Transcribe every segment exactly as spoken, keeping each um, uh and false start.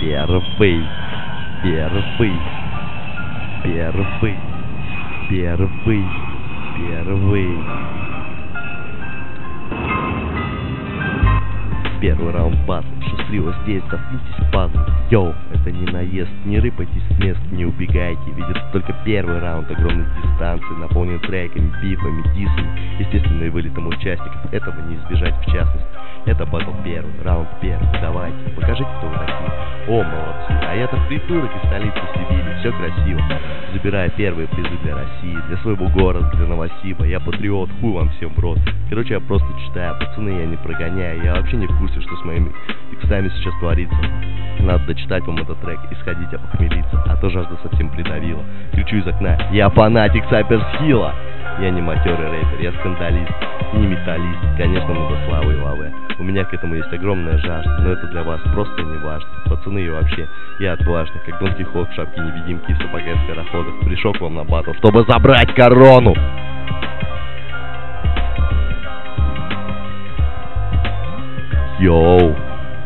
Первый, первый, первый, первый, первый. Первый раунд батл, шустрило здесь, заткнитесь пазл. Йоу, это не наезд, не рыпайтесь с мест, не убегайте. Ведь это только первый раунд огромной дистанции, наполнен треками, бифами, дисами, естественно, и вылетом участников. Этого не избежать в частности. Это батл первый, раунд первый, давайте, покажите, кто вы такие. О, молодцы, а я-то придурок из столицы Сибири, все красиво. Забирая первые призы для России, для своего города, для Новосиба. Я патриот, хуй вам всем в рот. Короче, я просто читаю, пацаны, я не прогоняю. Я вообще не в курсе, что с моими иксами сейчас творится. Надо дочитать вам этот трек и сходить опохмелиться, а то жажда совсем придавила. Кричу из окна: я фанатик Сайперсхилла. Я не матерый рэпер, я скандалист, не металлист. Конечно, много славы и лавы. У меня к этому есть огромная жажда, но это для вас просто не важно. Пацаны, и вообще, я отважный, как Дон Кихот в шапке невидимки и в сапогах скороходах. Пришел к вам на батл, чтобы забрать корону. Йоу.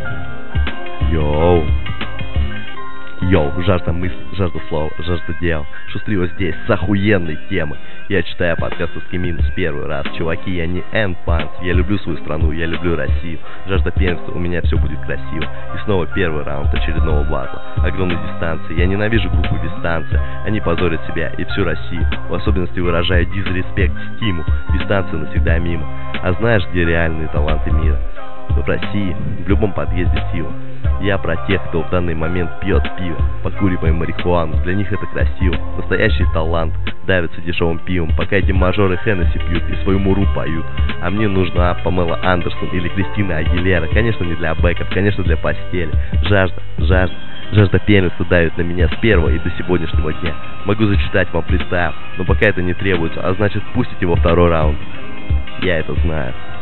Йоу. Йоу, жажда мысли, жажда слова, жажда дел. Шустрила здесь с охуенной темой. Я читаю подкаст с минус первый раз. Чуваки, я не энпанс. Я люблю свою страну, я люблю Россию. Жажда первенства, у меня все будет красиво. И снова первый раунд очередного батла. Огромной дистанции. Я ненавижу группу Дистанция. Они позорят себя и всю Россию. В особенности выражаю дизреспект Стиму. Дистанция навсегда мимо. А знаешь, где реальные таланты мира? В России, в любом подъезде сила. Я про тех, кто в данный момент пьет пиво, покуривая марихуану. Для них это красиво. Настоящий талант давится дешевым пивом, пока эти мажоры Хеннесси пьют и свою муру поют. А мне нужна Памела Андерсон или Кристина Агилера. Конечно, не для бэков, конечно, для постели. Жажда, жажда, жажда первенства давит на меня с первого и до сегодняшнего дня. Могу зачитать вам фристайл, но пока это не требуется, а значит пустите во второй раунд. Я это знаю.